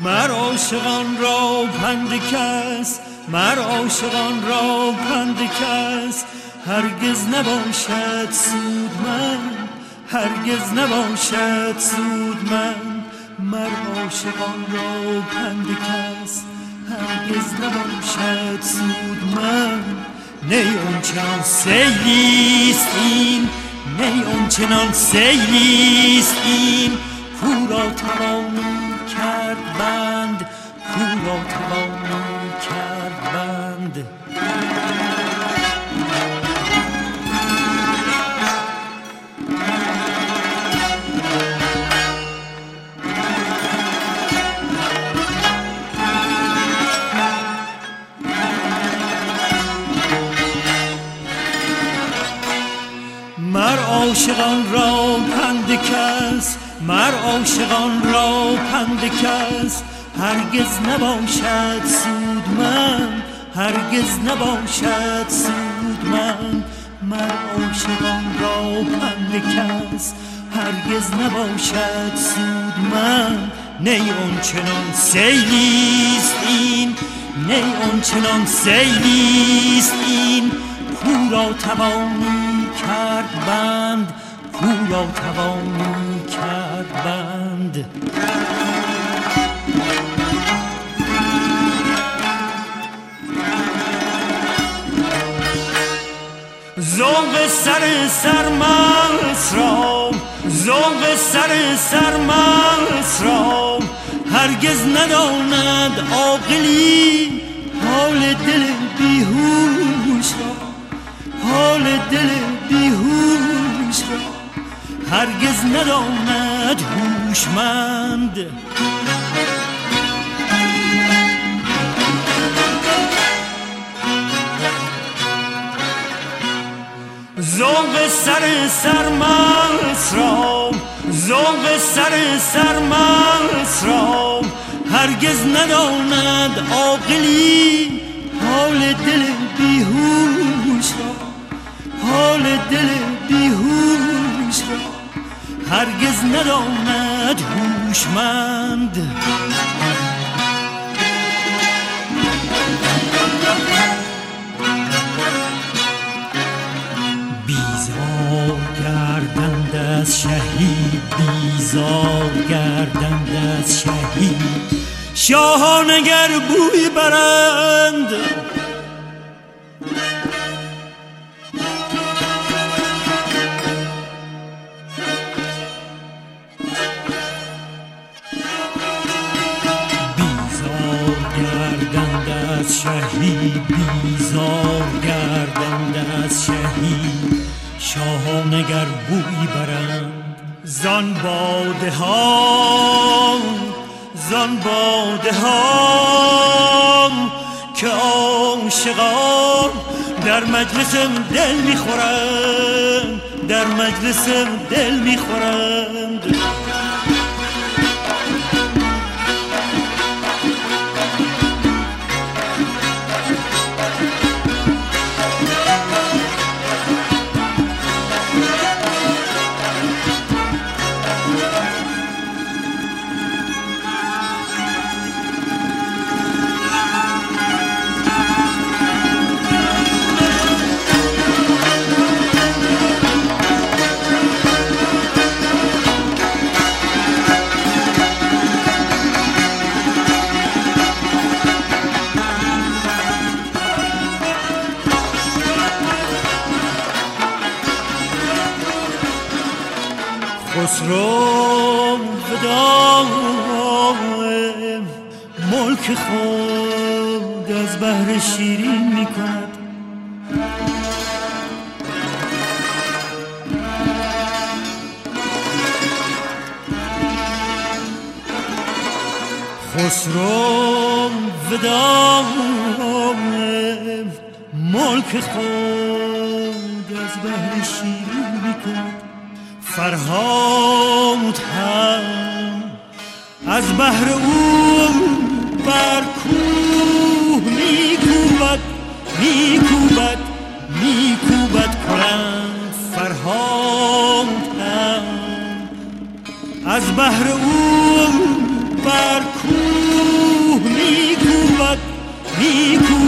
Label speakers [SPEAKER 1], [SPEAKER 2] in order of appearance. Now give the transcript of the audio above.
[SPEAKER 1] مر عاشقان را پند کس، مر عاشقان را پند کس هرگز نباشد سودمند، هرگز نباشد سودمند. مر عاشقان را پند کس هرگز نباشد سودمند. نی آنچنان سیلیست این، نی آنچنان سیلیست این کو را توان کرد بند، کو را توان کرد بند. مر عاشقان را پند کس، مر عاشقان را پند کس هرگز نباشد سودمند، هرگز نباشد سودمند. مر عاشقان را پند کس هرگز نباشد سودمند. نی آنچنان سیلیست این، نی آنچنان سیلیست این کو را توانی کرد بند، کو را توانی کرد بند. ذوق سر سرمست را، ذوق سر سرمست را هرگز نداند عاقلی حال دل بیهوش را، حال دل بیهوش را هرگز نداند هوشمند. ذوق سر سرمست را، ذوق سر سرمست را هرگز نداند عاقلی حال دل بیهوش را، حال دل بیهوش را هرگز نداند هوشمند. بیزار گردند از شهید، بیزار گردند از شهید شاهان اگر بوی برند. شهید بیزار گردند از شهید شاهان اگر بوی برند. زان باده ها، زان باده ها که عاشقان در مجلسم دل میخورند، در مجلسم دل میخورند. خسرو وداع ملک خود از بهر شیرین می کند. خسرو وداع ملک خود از بهر شیرین می کند. فرهاد هم از بهر او بر کوه میکوبد، میکوبد، میکوبد کنند. فرهاد هم از بهر او بر کوه نیکو